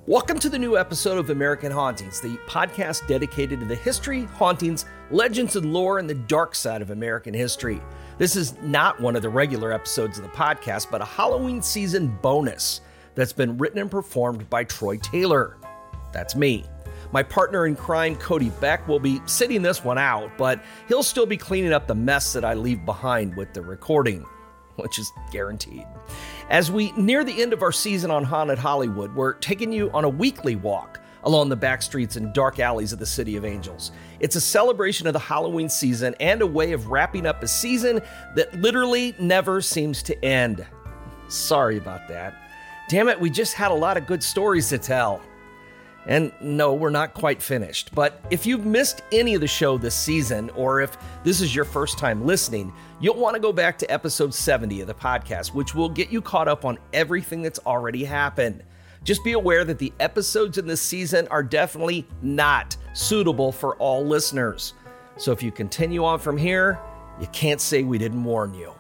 Welcome to the new episode of American Hauntings, the podcast dedicated to the history, hauntings, legends, and lore in the dark side of American history. This is not one of the regular episodes of the podcast, but a Halloween season bonus that's been written and performed by Troy Taylor. That's me. My partner in crime, Cody Beck, will be sitting this one out, but he'll still be cleaning up the mess that I leave behind with the recording, which is guaranteed. As we near the end of our season on Haunted Hollywood, we're taking you on a weekly walk along the back streets and dark alleys of the City of Angels. It's a celebration of the Halloween season and a way of wrapping up a season that literally never seems to end. Sorry about that. Damn it, we just had a lot of good stories to tell. And no, we're not quite finished. But if you've missed any of the show this season, or if this is your first time listening, you'll want to go back to episode 70 of the podcast, which will get you caught up on everything that's already happened. Just be aware that the episodes in this season are definitely not suitable for all listeners. So if you continue on from here, you can't say we didn't warn you.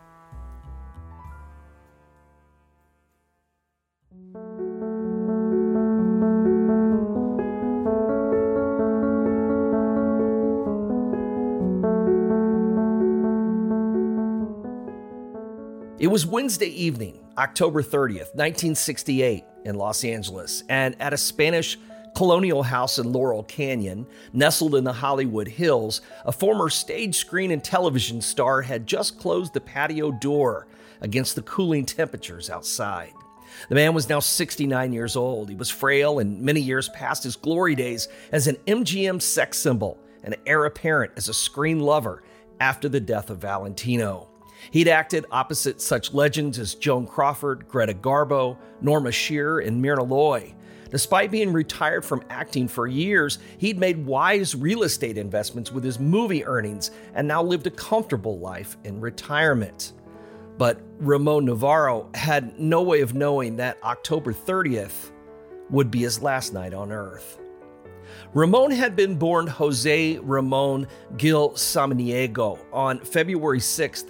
It was Wednesday evening, October 30th, 1968, in Los Angeles, and at a Spanish colonial house in Laurel Canyon, nestled in the Hollywood Hills, a former stage, screen, and television star had just closed the patio door against the cooling temperatures outside. The man was now 69 years old. He was frail and many years past his glory days as an MGM sex symbol and heir apparent as a screen lover after the death of Valentino. He'd acted opposite such legends as Joan Crawford, Greta Garbo, Norma Shearer, and Myrna Loy. Despite being retired from acting for years, he'd made wise real estate investments with his movie earnings and now lived a comfortable life in retirement. But Ramon Navarro had no way of knowing that October 30th would be his last night on Earth. Ramon had been born Jose Ramon Gil Samaniego on February 6th,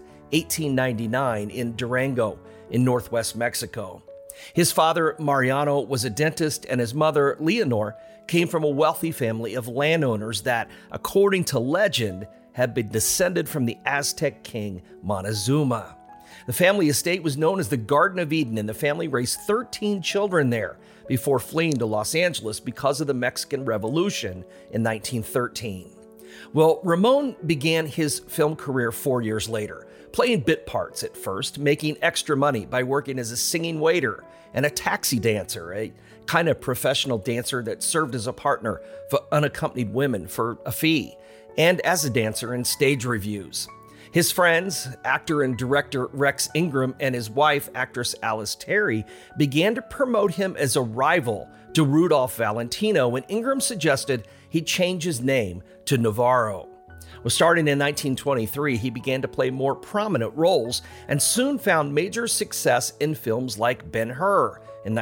1899 in Durango in northwest Mexico. His father, Mariano, was a dentist, and his mother, Leonor, came from a wealthy family of landowners that, according to legend, had been descended from the Aztec king Montezuma. The family estate was known as the Garden of Eden, and the family raised 13 children there before fleeing to Los Angeles because of the Mexican Revolution in 1913. Well, Ramon began his film career 4 years later, playing bit parts at first, making extra money by working as a singing waiter and a taxi dancer, a kind of professional dancer that served as a partner for unaccompanied women for a fee, and as a dancer in stage reviews. His friends, actor and director Rex Ingram and his wife, actress Alice Terry, began to promote him as a rival to Rudolph Valentino when Ingram suggested he change his name to Navarro. Well, starting in 1923, he began to play more prominent roles and soon found major success in films like Ben-Hur in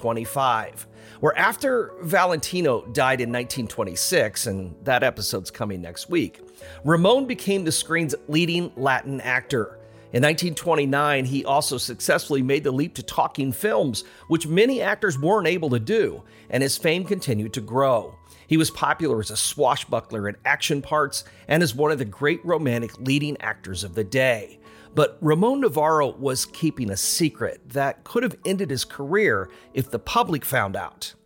1925, where after Valentino died in 1926, and that episode's coming next week, Ramon became the screen's leading Latin actor. In 1929, he also successfully made the leap to talking films, which many actors weren't able to do, and his fame continued to grow. He was popular as a swashbuckler in action parts and as one of the great romantic leading actors of the day. But Ramon Navarro was keeping a secret that could have ended his career if the public found out.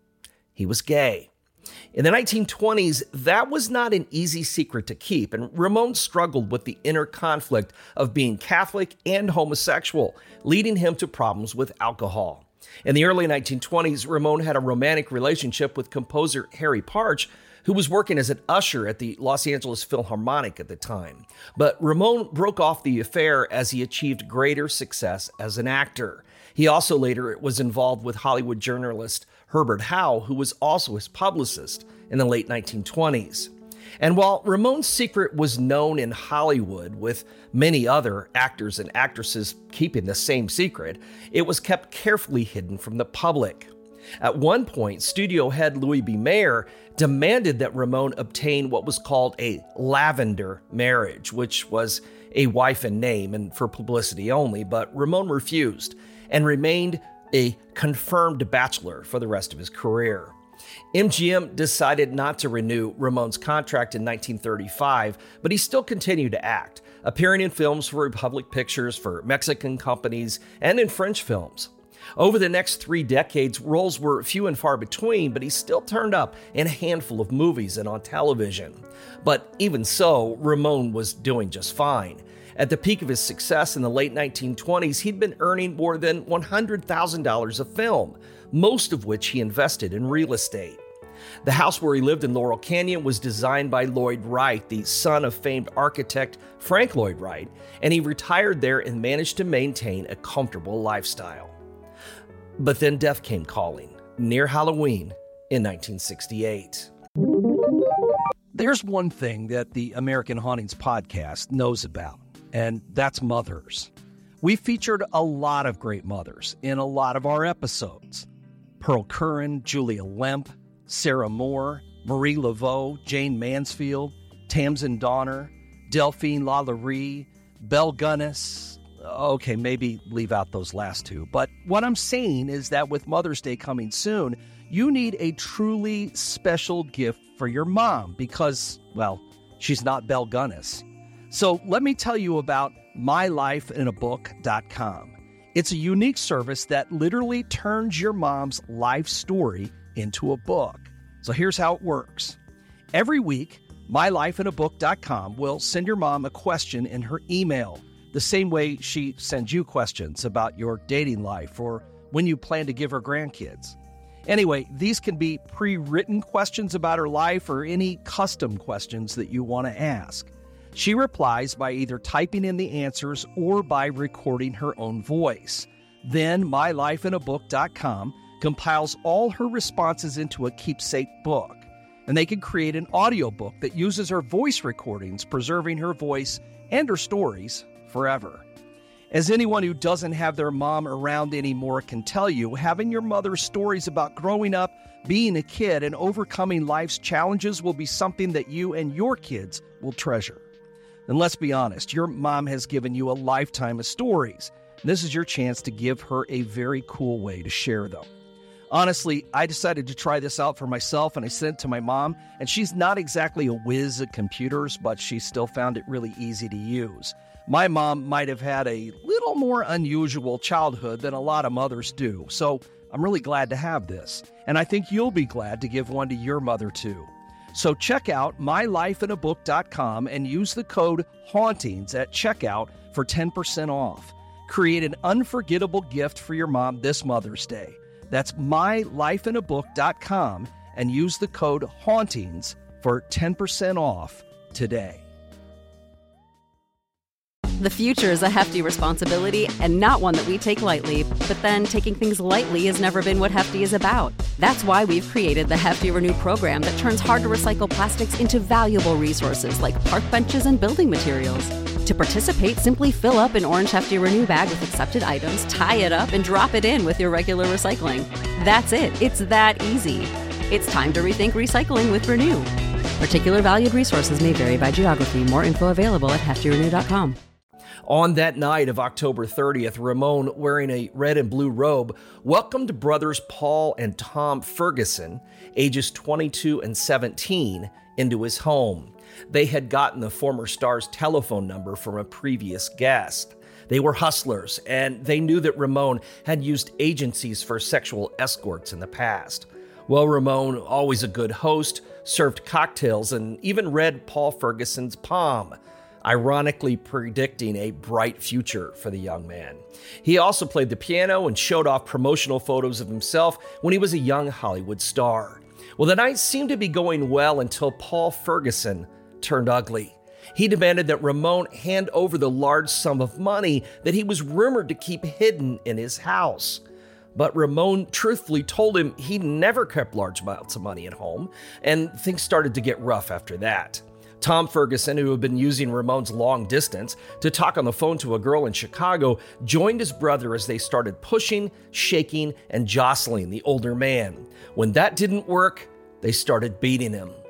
He was gay. In the 1920s, that was not an easy secret to keep, and Ramon struggled with the inner conflict of being Catholic and homosexual, leading him to problems with alcohol. In the early 1920s, Ramon had a romantic relationship with composer Harry Partch, who was working as an usher at the Los Angeles Philharmonic at the time. But Ramon broke off the affair as he achieved greater success as an actor. He also later was involved with Hollywood journalist Herbert Howe, who was also his publicist in the late 1920s. And while Ramon's secret was known in Hollywood, with many other actors and actresses keeping the same secret, it was kept carefully hidden from the public. At one point, studio head Louis B. Mayer demanded that Ramon obtain what was called a lavender marriage, which was a wife in name and for publicity only, but Ramon refused and remained a confirmed bachelor for the rest of his career. MGM decided not to renew Ramon's contract in 1935, but he still continued to act, appearing in films for Republic Pictures, for Mexican companies, and in French films. Over the next 3 decades, roles were few and far between, but he still turned up in a handful of movies and on television. But even so, Ramon was doing just fine. At the peak of his success in the late 1920s, he'd been earning more than $100,000 a film, most of which he invested in real estate. The house where he lived in Laurel Canyon was designed by Lloyd Wright, the son of famed architect Frank Lloyd Wright, and he retired there and managed to maintain a comfortable lifestyle. But then death came calling, near Halloween in 1968. There's one thing that the American Hauntings podcast knows about, and that's mothers. We featured a lot of great mothers in a lot of our episodes. Pearl Curran, Julia Lemp, Sarah Moore, Marie Laveau, Jane Mansfield, Tamsin Donner, Delphine Lalaurie, Belle Gunness. Okay, maybe leave out those last two. But what I'm saying is that with Mother's Day coming soon, you need a truly special gift for your mom because, well, she's not Belle Gunness. So let me tell you about mylifeinabook.com. It's a unique service that literally turns your mom's life story into a book. So here's how it works. Every week, mylifeinabook.com will send your mom a question in her email, the same way she sends you questions about your dating life or when you plan to give her grandkids. Anyway, these can be pre-written questions about her life or any custom questions that you want to ask. She replies by either typing in the answers or by recording her own voice. Then mylifeinabook.com compiles all her responses into a keepsake book, and they can create an audiobook that uses her voice recordings, preserving her voice and her stories forever. As anyone who doesn't have their mom around anymore can tell you, having your mother's stories about growing up, being a kid, and overcoming life's challenges will be something that you and your kids will treasure. And let's be honest, your mom has given you a lifetime of stories. This is your chance to give her a very cool way to share them. Honestly, I decided to try this out for myself, and I sent it to my mom, and she's not exactly a whiz at computers, but she still found it really easy to use. My mom might have had a little more unusual childhood than a lot of mothers do, so I'm really glad to have this, and I think you'll be glad to give one to your mother too. So check out mylifeinabook.com and use the code HAUNTINGS at checkout for 10% off. Create an unforgettable gift for your mom this Mother's Day. That's mylifeinabook.com and use the code HAUNTINGS for 10% off today. The future is a hefty responsibility and not one that we take lightly. But then taking things lightly has never been what Hefty is about. That's why we've created the Hefty Renew program that turns hard-to-recycle plastics into valuable resources like park benches and building materials. To participate, simply fill up an orange Hefty Renew bag with accepted items, tie it up, and drop it in with your regular recycling. That's it. It's that easy. It's time to rethink recycling with Renew. Particular valued resources may vary by geography. More info available at heftyrenew.com. On that night of October 30th, Ramon, wearing a red and blue robe, welcomed brothers Paul and Tom Ferguson, ages 22 and 17, into his home. They had gotten the former star's telephone number from a previous guest. They were hustlers, and they knew that Ramon had used agencies for sexual escorts in the past. Well, Ramon, always a good host, served cocktails and even read Paul Ferguson's palm, ironically predicting a bright future for the young man. He also played the piano and showed off promotional photos of himself when he was a young Hollywood star. Well, the night seemed to be going well until Paul Ferguson turned ugly. He demanded that Ramon hand over the large sum of money that he was rumored to keep hidden in his house. But Ramon truthfully told him he never kept large amounts of money at home, and things started to get rough after that. Tom Ferguson, who had been using Ramon's long distance to talk on the phone to a girl in Chicago, joined his brother as they started pushing, shaking, and jostling the older man. When that didn't work, they started beating him.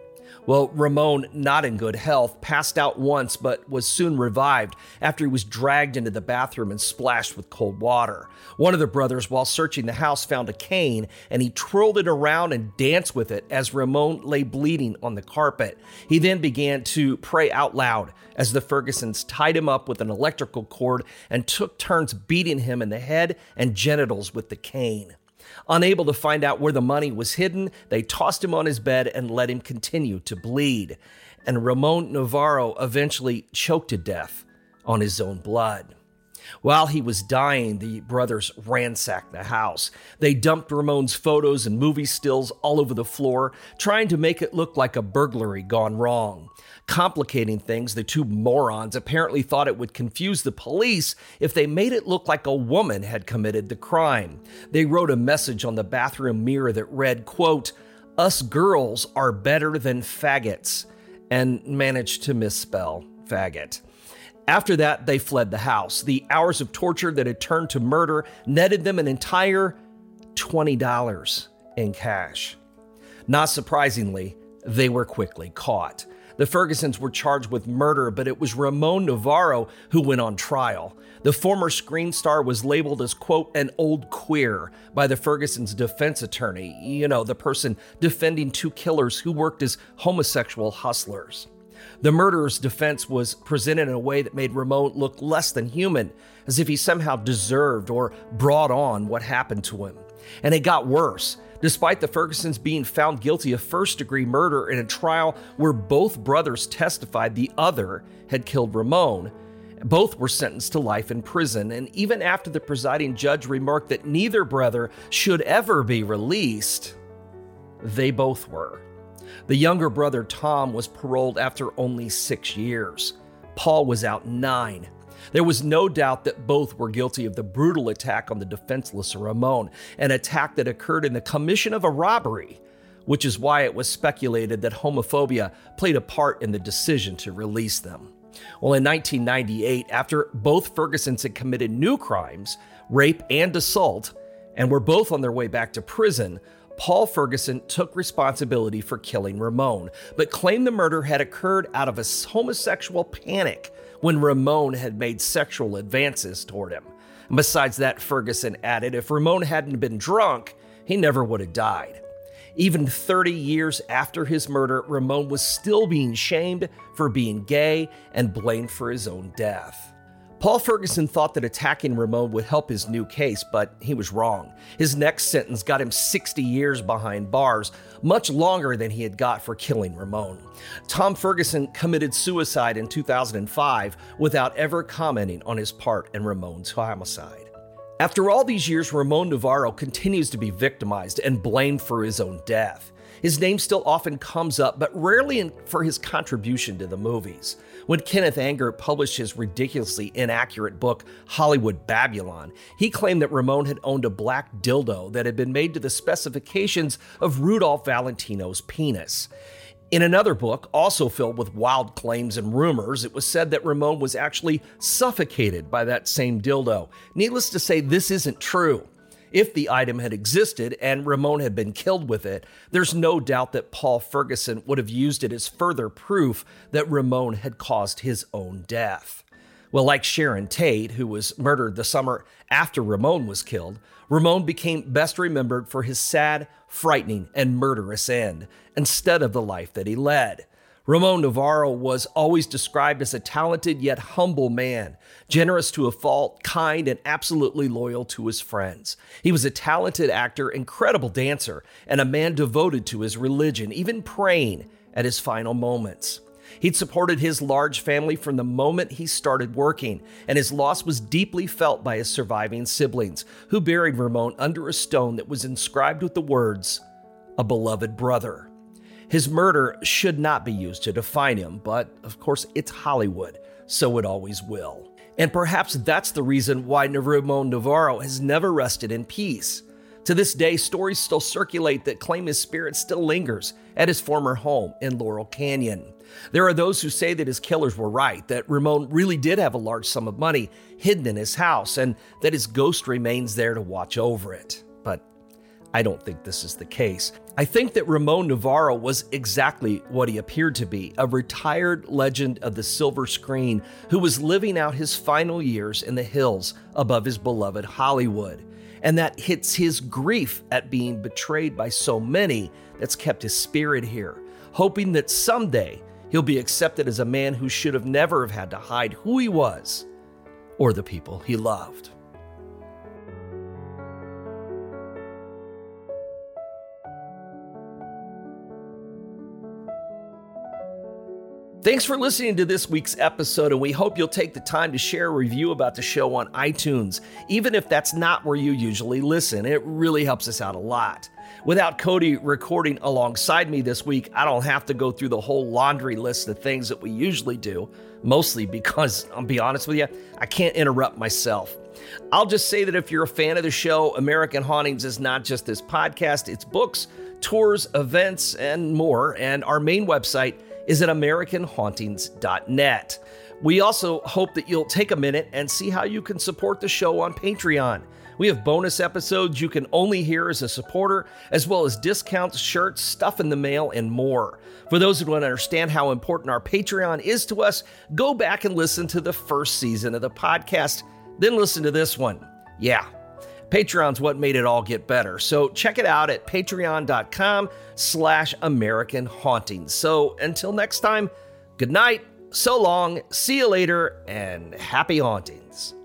Well, Ramon, not in good health, passed out once but was soon revived after he was dragged into the bathroom and splashed with cold water. One of the brothers, while searching the house, found a cane and he twirled it around and danced with it as Ramon lay bleeding on the carpet. He then began to pray out loud as the Fergusons tied him up with an electrical cord and took turns beating him in the head and genitals with the cane. Unable to find out where the money was hidden, they tossed him on his bed and let him continue to bleed. And Ramon Navarro eventually choked to death on his own blood. While he was dying, the brothers ransacked the house. They dumped Ramon's photos and movie stills all over the floor, trying to make it look like a burglary gone wrong. Complicating things, the two morons apparently thought it would confuse the police if they made it look like a woman had committed the crime. They wrote a message on the bathroom mirror that read, quote, "Us girls are better than faggots," and managed to misspell faggot. After that, they fled the house. The hours of torture that had turned to murder netted them an entire $20 in cash. Not surprisingly, they were quickly caught. The Fergusons were charged with murder, but it was Ramon Navarro who went on trial. The former screen star was labeled as, quote, "an old queer" by the Fergusons' defense attorney, the person defending two killers who worked as homosexual hustlers. The murderer's defense was presented in a way that made Ramon look less than human, as if he somehow deserved or brought on what happened to him. And it got worse. Despite the Fergusons being found guilty of first-degree murder in a trial where both brothers testified the other had killed Ramon, both were sentenced to life in prison. And even after the presiding judge remarked that neither brother should ever be released, they both were. The younger brother, Tom, was paroled after only 6 years. Paul was out 9. There was no doubt that both were guilty of the brutal attack on the defenseless Ramon, an attack that occurred in the commission of a robbery, which is why it was speculated that homophobia played a part in the decision to release them. Well, in 1998, after both Fergusons had committed new crimes, rape and assault, and were both on their way back to prison, Paul Ferguson took responsibility for killing Ramon, but claimed the murder had occurred out of a homosexual panic when Ramon had made sexual advances toward him. And besides that, Ferguson added, if Ramon hadn't been drunk, he never would have died. Even 30 years after his murder, Ramon was still being shamed for being gay and blamed for his own death. Paul Ferguson thought that attacking Ramon would help his new case, but he was wrong. His next sentence got him 60 years behind bars, much longer than he had got for killing Ramon. Tom Ferguson committed suicide in 2005 without ever commenting on his part in Ramon's homicide. After all these years, Ramon Navarro continues to be victimized and blamed for his own death. His name still often comes up, but rarely for his contribution to the movies. When Kenneth Anger published his ridiculously inaccurate book, Hollywood Babylon, he claimed that Ramon had owned a black dildo that had been made to the specifications of Rudolph Valentino's penis. In another book, also filled with wild claims and rumors, it was said that Ramon was actually suffocated by that same dildo. Needless to say, this isn't true. If the item had existed and Ramon had been killed with it, there's no doubt that Paul Ferguson would have used it as further proof that Ramon had caused his own death. Well, like Sharon Tate, who was murdered the summer after Ramon was killed, Ramon became best remembered for his sad, frightening, and murderous end, instead of the life that he led. Ramon Navarro was always described as a talented yet humble man, generous to a fault, kind, and absolutely loyal to his friends. He was a talented actor, incredible dancer, and a man devoted to his religion, even praying at his final moments. He'd supported his large family from the moment he started working, and his loss was deeply felt by his surviving siblings, who buried Ramon under a stone that was inscribed with the words, "A beloved brother." His murder should not be used to define him, but of course it's Hollywood, so it always will. And perhaps that's the reason why Ramon Navarro has never rested in peace. To this day, stories still circulate that claim his spirit still lingers at his former home in Laurel Canyon. There are those who say that his killers were right, that Ramon really did have a large sum of money hidden in his house, and that his ghost remains there to watch over it. But I don't think this is the case. I think that Ramon Navarro was exactly what he appeared to be, a retired legend of the silver screen who was living out his final years in the hills above his beloved Hollywood. And that hits his grief at being betrayed by so many that's kept his spirit here, hoping that someday he'll be accepted as a man who should have never have had to hide who he was or the people he loved. Thanks for listening to this week's episode, and we hope you'll take the time to share a review about the show on iTunes, even if that's not where you usually listen. It really helps us out a lot. Without Cody recording alongside me this week, I don't have to go through the whole laundry list of things that we usually do, mostly because, I'll be honest with you, I can't interrupt myself. I'll just say that if you're a fan of the show, American Hauntings is not just this podcast, it's books, tours, events, and more, and our main website is at AmericanHauntings.net. We also hope that you'll take a minute and see how you can support the show on Patreon. We have bonus episodes you can only hear as a supporter, as well as discounts, shirts, stuff in the mail, and more. For those who don't understand how important our Patreon is to us, go back and listen to the first season of the podcast, then listen to this one. Yeah, Patreon's what made it all get better. So check it out at patreon.com/American Hauntings. So until next time, good night, so long, see you later, and happy hauntings.